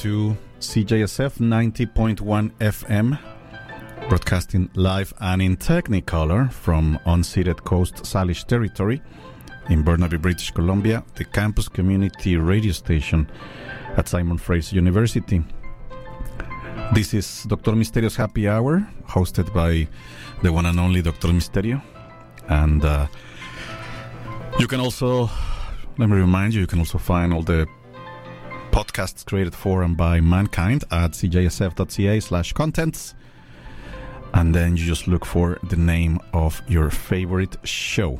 to CJSF 90.1 FM, broadcasting live and in Technicolor from unceded Coast Salish territory in Burnaby, British Columbia, the campus community radio station at Simon Fraser University. This is Dr. Misterio's Happy Hour, hosted by the one and only Dr. Misterio. And you can also, let me remind you, you can also find all the podcasts created for and by mankind at cjsf.ca/contents. And then you just look for the name of your favorite show.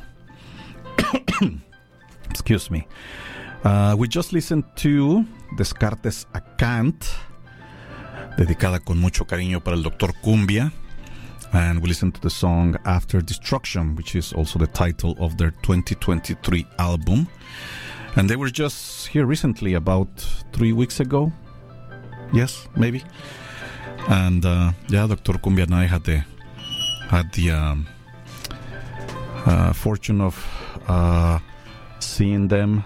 Excuse me. We just listened to Descartes a Kant, dedicada con mucho cariño para el Dr. Cumbia. And we listened to the song After Destruction, which is also the title of their 2023 album. And they were just here recently, about 3 weeks ago. Yes, maybe. And Dr. Cumbia and I had the fortune of seeing them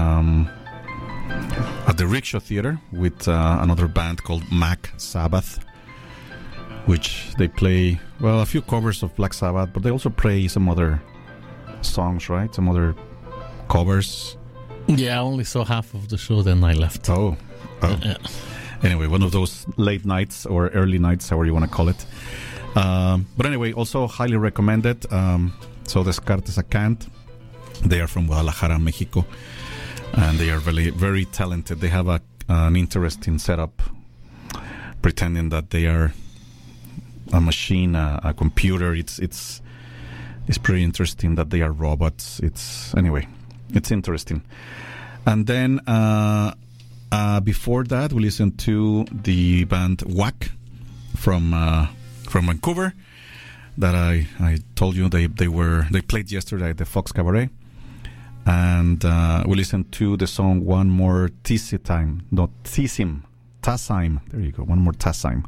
at the Rickshaw Theater with another band called Mac Sabbath, which they play, well, a few covers of Black Sabbath, but they also play some other songs, right? Some other covers. Yeah, I only saw half of the show, then I left. Oh. Yeah. Anyway, one of those late nights or early nights, however you want to call it. But anyway, also highly recommended. So Descartes a Kant. They are from Guadalajara, Mexico. And they are very, very talented. They have an interesting setup, pretending that they are a machine, a computer. It's pretty interesting that they are robots. It's interesting. And then before that, we listened to the band Whack from Vancouver. That I told you they played yesterday at the Fox Cabaret, and we listened to the song One More Tassim. There you go, One More Tassim.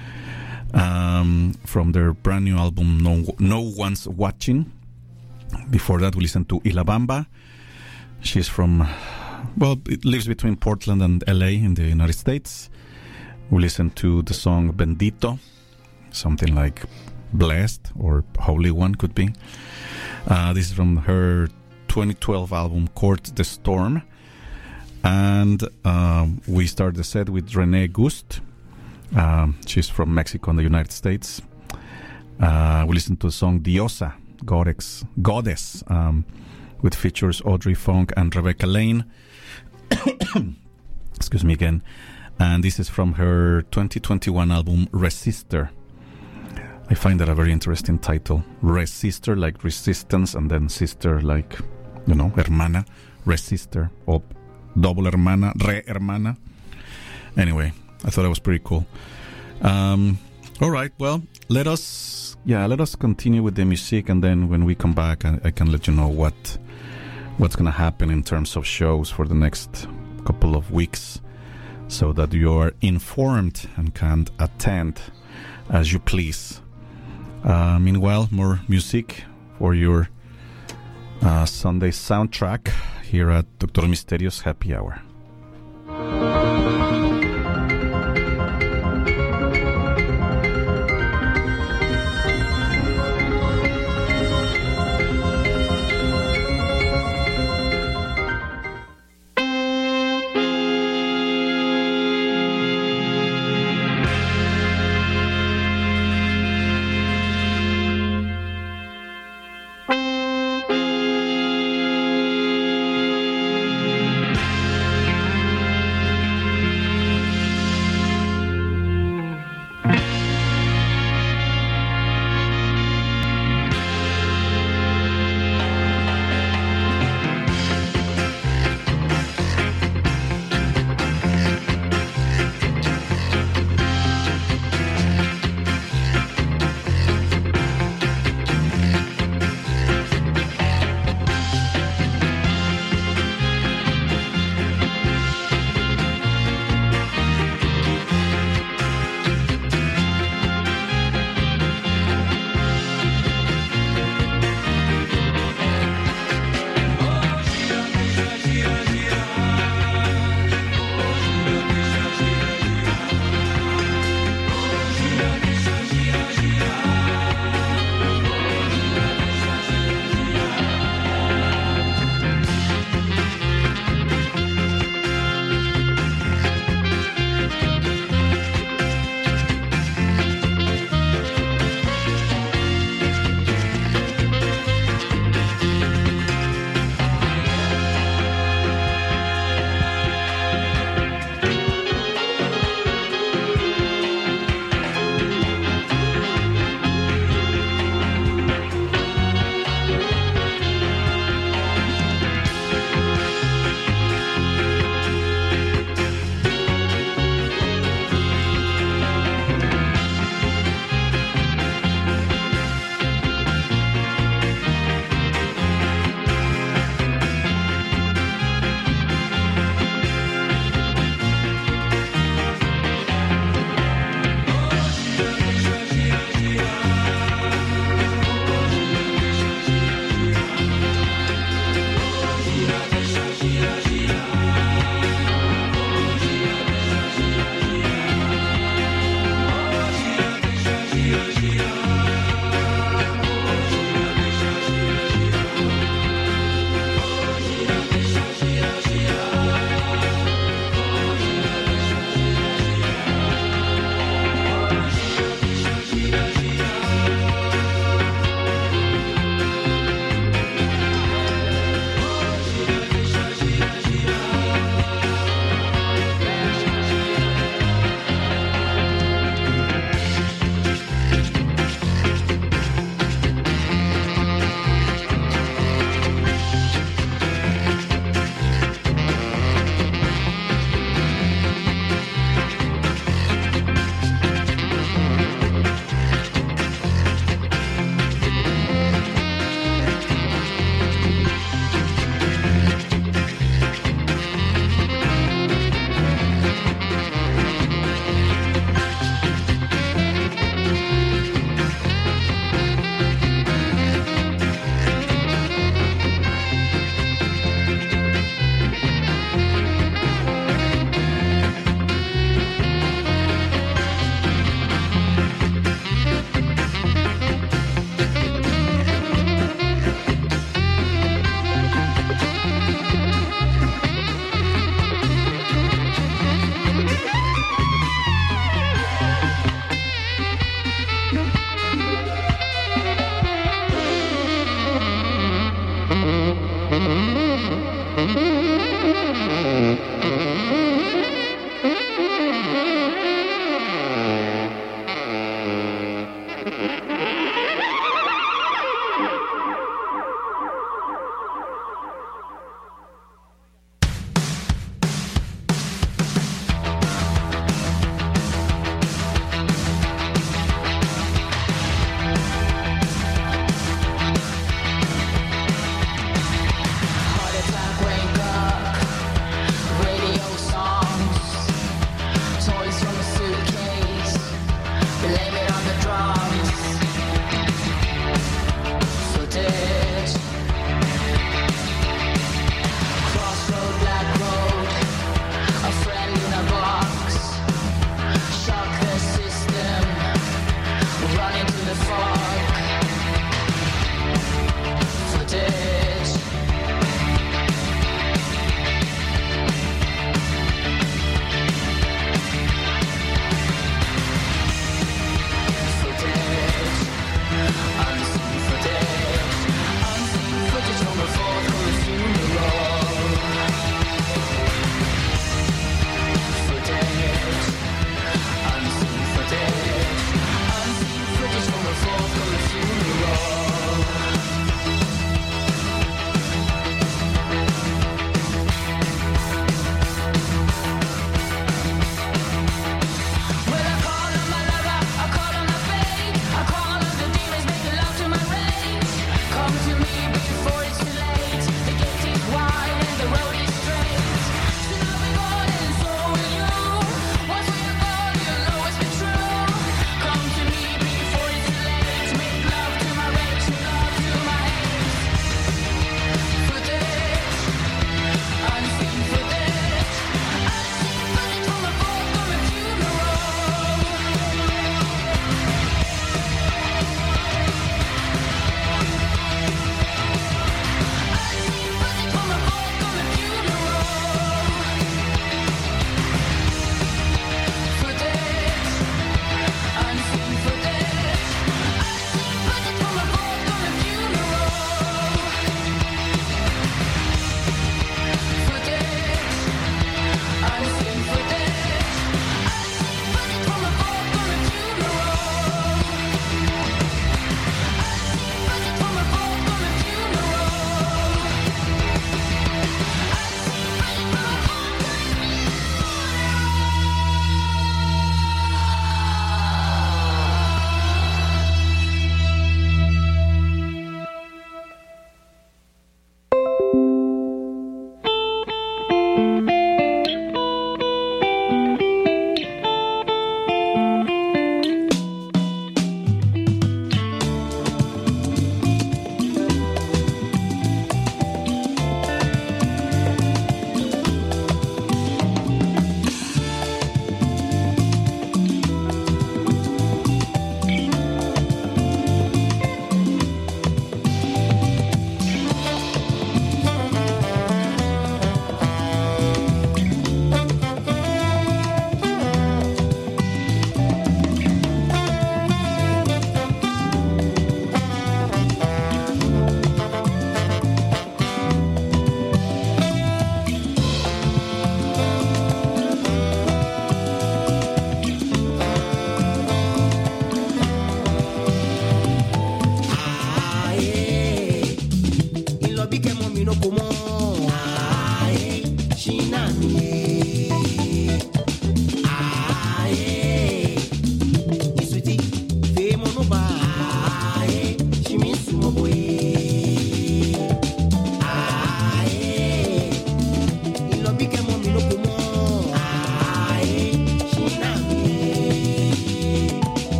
From their brand new album No One's Watching. Before that, we listened to Ilabamba. She's it lives between Portland and LA in the United States. We listened to the song Bendito, something like Blessed or Holy One could be. This is from her 2012 album Court the Storm. And we started the set with Renee Gust. She's from Mexico and the United States. We listened to the song Diosa, Goddess, with features Audrey Funk and Rebecca Lane. Excuse me again. And this is from her 2021 album Resister. I find that a very interesting title. Resister, like resistance, and then sister, like, hermana. Resister, or double hermana, re hermana. Anyway, I thought it was pretty cool. All right, well, let us continue with the music, and then when we come back, I can let you know what's going to happen in terms of shows for the next couple of weeks, so that you are informed and can attend as you please. Meanwhile, more music for your Sunday soundtrack here at Dr. Misterio's Happy Hour.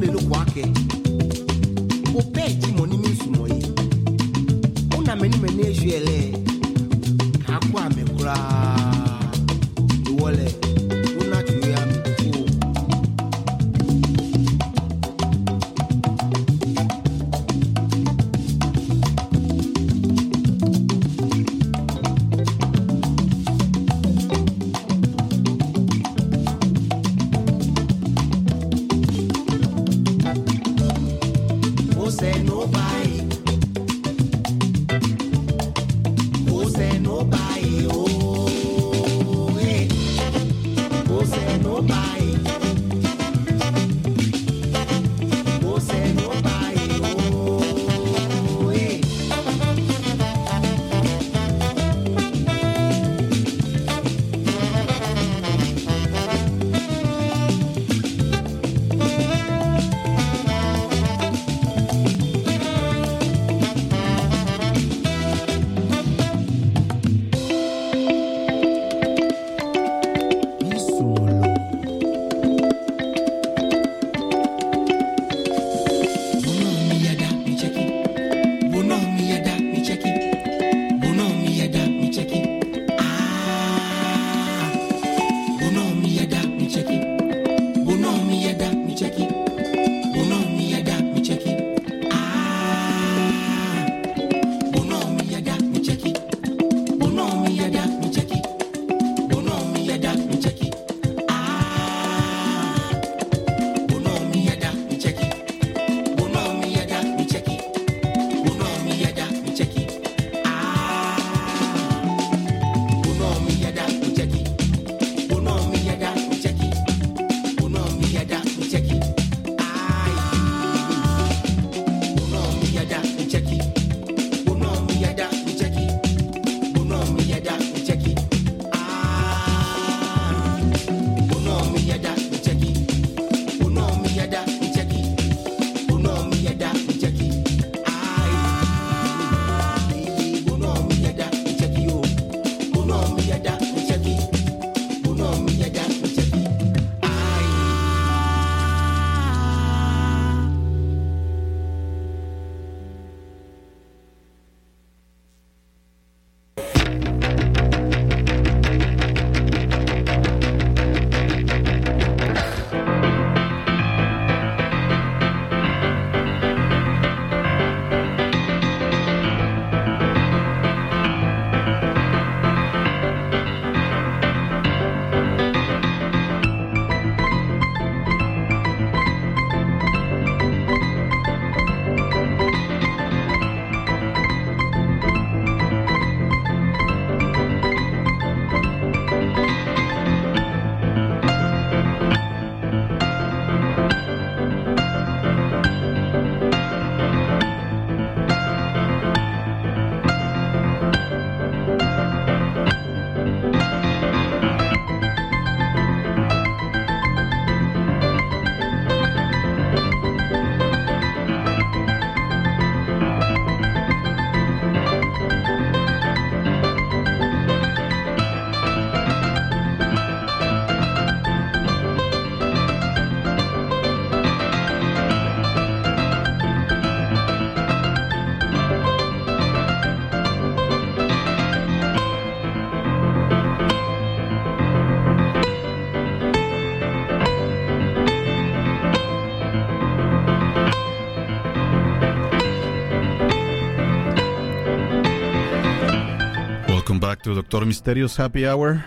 back to Dr. Misterio's Happy Hour,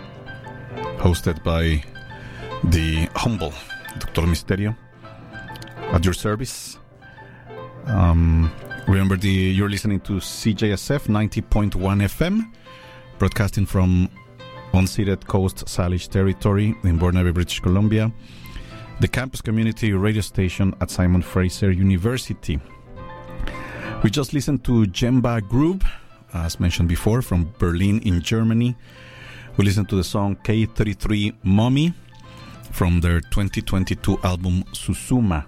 hosted by the humble Dr. Misterio at your service. Remember, you're listening to CJSF 90.1 FM, broadcasting from unceded Coast Salish territory in Burnaby, British Columbia, the campus community radio station at Simon Fraser University. We just listened to Jemba Group, as mentioned before, from Berlin in Germany. We listened to the song K33 Mommy from their 2022 album Susuma.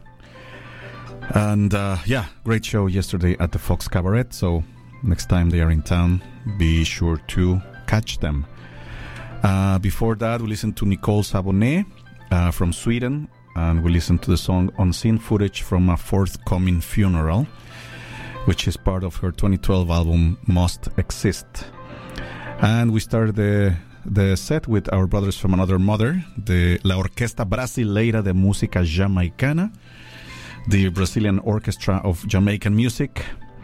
And great show yesterday at the Fox Cabaret, so next time they are in town, be sure to catch them. Before that, we listened to Nicole Sabonet from Sweden, and we listened to the song Unseen Footage from a Forthcoming Funeral, which is part of her 2012 album Must Exist. And we started the set with our brothers from another mother, La Orquesta Brasileira de Música Jamaicana, the Brazilian orchestra of Jamaican music,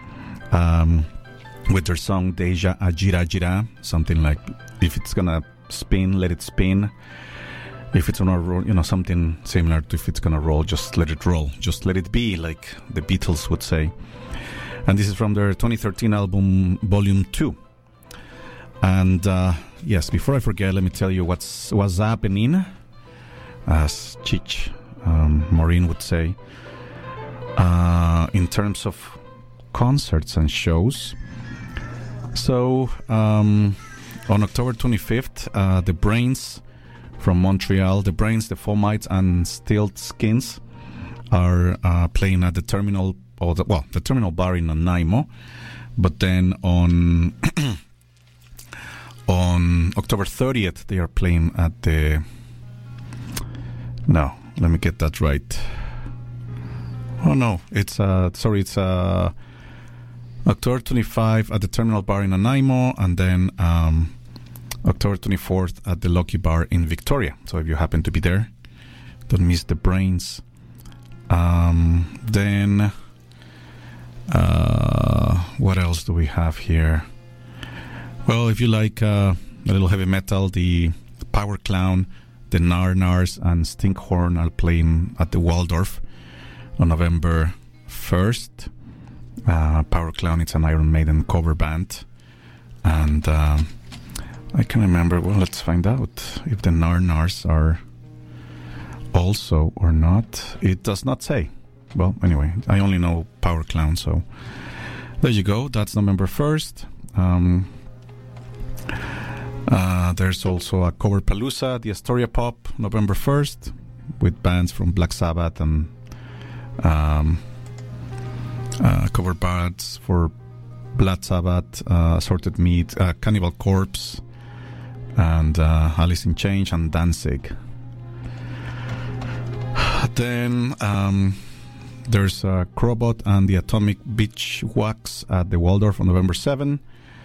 with their song Deja a Gira Gira, something like, if it's gonna spin, let it spin. If it's gonna roll, something similar to if it's gonna roll, just let it roll. Just let it be, like the Beatles would say. And this is from their 2013 album, Volume 2. And yes, before I forget, let me tell you what's happening, as Chich Maureen would say, in terms of concerts and shows. So, on October 25th, the Brains from Montreal, the Brains, the Fomites, and Stilt Skins are playing at the Terminal, the Terminal Bar in Nanaimo. But then on on October 30th, they are playing at the... No, let me get that right. Oh no, it's October 25 at the Terminal Bar in Nanaimo, and then October 24th at the Lucky Bar in Victoria. So if you happen to be there, don't miss the Brains. Then what else do we have here? Well, if you like a little heavy metal, the Power Clown, the Nar-Nars, and Stinkhorn are playing at the Waldorf on November 1st. Power Clown, it's an Iron Maiden cover band. And I can remember, well, let's find out if the Nar-Nars are also or not. It does not say. Well, anyway, I only know Power Clown, so there you go. That's November 1st. There's also a Cover Palooza, the Astoria Pop, November 1st, with bands from Black Sabbath and cover bands for Blood Sabbath, Assorted Meat, Cannibal Corpse, and Alice in Chains and Danzig. Then there's Crobot and the Atomic Beach Wax at the Waldorf on November 7.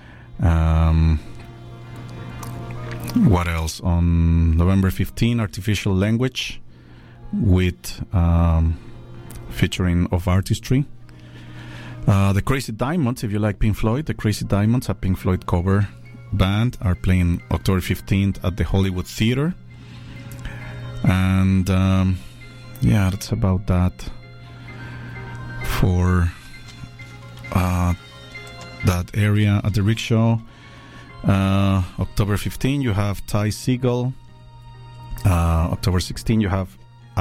What else? On November 15, Artificial Language with featuring Of Artistry. The Crazy Diamonds, if you like Pink Floyd, the Crazy Diamonds, a Pink Floyd cover band, are playing October 15th at the Hollywood Theater. And yeah, that's about that for that area at the Rickshaw. October 15, you have Ty Segall. October 16, you have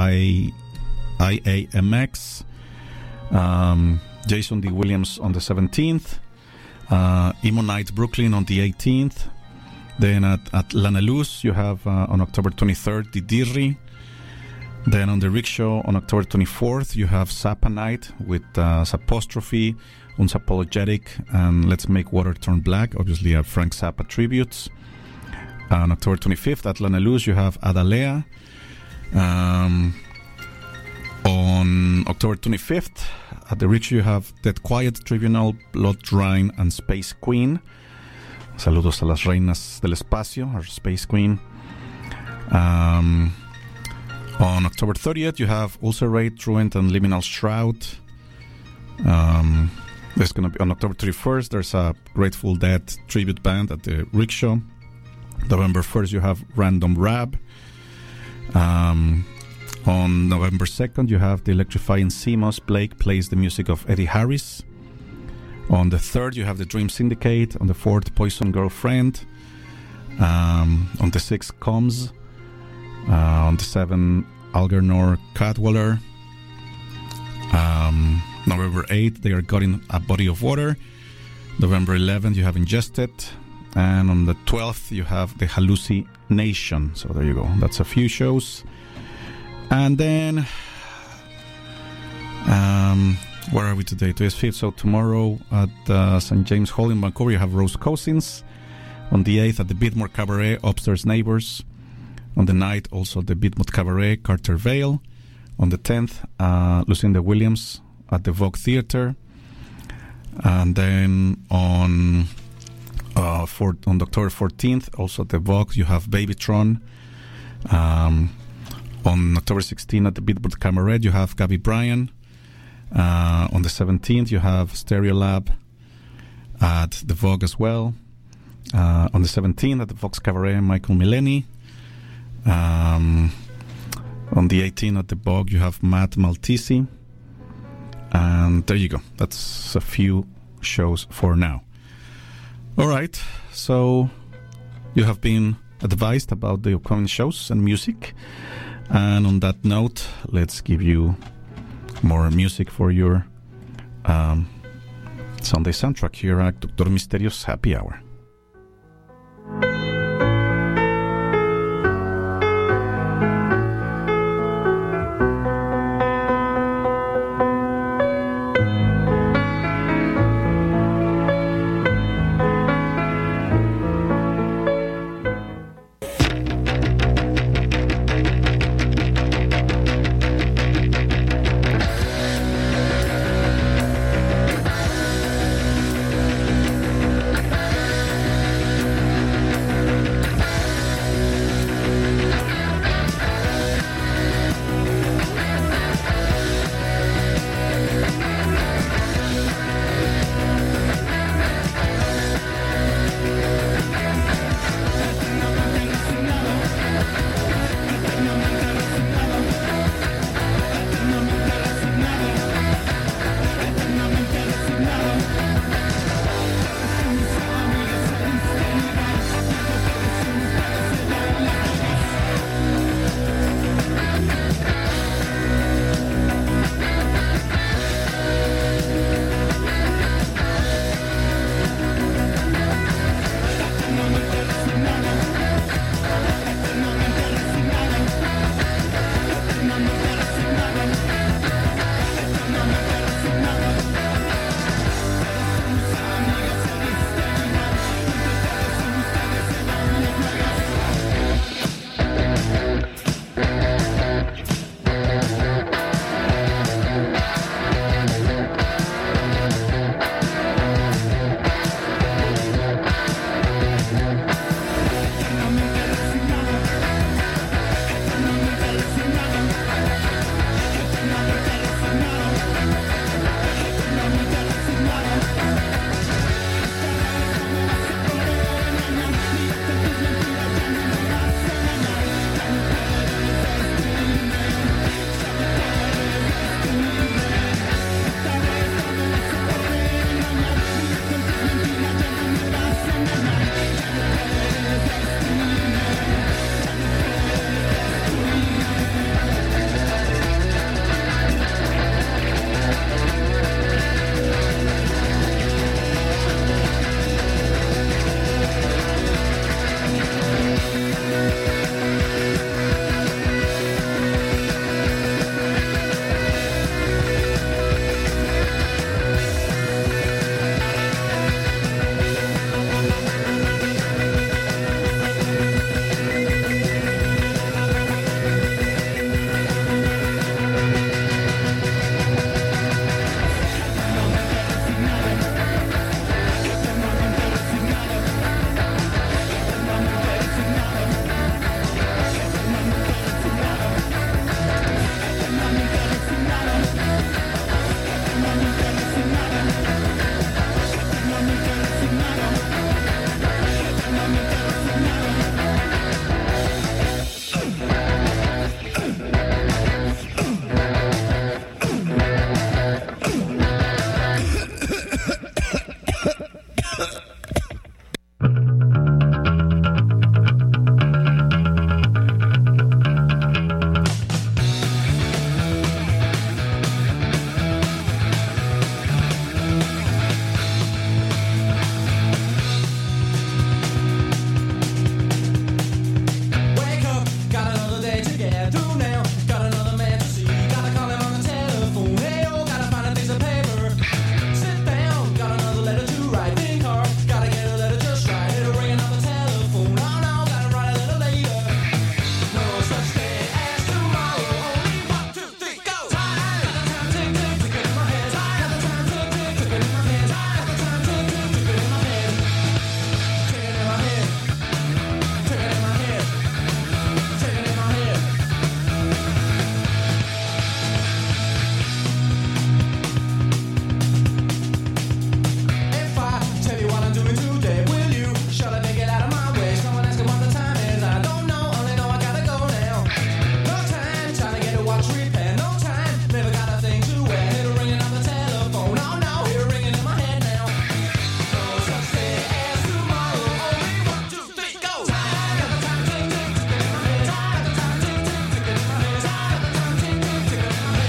IAMX. Jason D. Williams on the 17th. Emo Night Brooklyn on the 18th. Then at Lana Luz, you have on October 23rd, the Dirri. Then on the Rickshaw on October 24th, you have Zappa Night with Zapostrophe, Unsapologetic, and Let's Make Water Turn Black, obviously a Frank Zappa tributes. On October 25th at Lana Luz, you have Adalea. On October 25th, at the Rickshaw, you have Dead Quiet Tribunal, Blood Rhine, and Space Queen. Saludos a las reinas del espacio, our Space Queen. On October 30th, you have Ulcerate, Truant, and Liminal Shroud. There's going to be on October 31st, there's a Grateful Dead tribute band at the Rickshaw. November 1st, you have Random Rab. On November 2nd, you have the Electrifying CMOS. Blake plays the music of Eddie Harris. On the 3rd, you have the Dream Syndicate. On the 4th, Poison Girlfriend. On the 6th, Combs. On the 7th, Algernon Cadwallader. November 8th, they are Gutting a Body of Water. November 11th, you have Ingested. And on the 12th, you have the Hallucination. So there you go. That's a few shows. And then, where are we today? Today is 5th. So tomorrow at St. James Hall in Vancouver, you have Rose Cousins. On the 8th, at the Bidmore Cabaret, Upstairs Neighbors. On the 9th, also the Bidmore Cabaret, Carter Vale. On the 10th, Lucinda Williams at the Vogue Theatre. And then on October 14th, also at the Vogue, you have Babytron. On October 16th at the Beatport Cabaret, you have Gabby Bryan. On the 17th, you have Stereolab at the Vogue as well. On the 17th at the Vox Cabaret, Michael Mileni. On the 18th at the Vogue, you have Matt Maltese. And there you go. That's a few shows for now. All right. So you have been advised about the upcoming shows and music. And on that note, let's give you more music for your Sunday soundtrack here at Dr. Misterio's Happy Hour.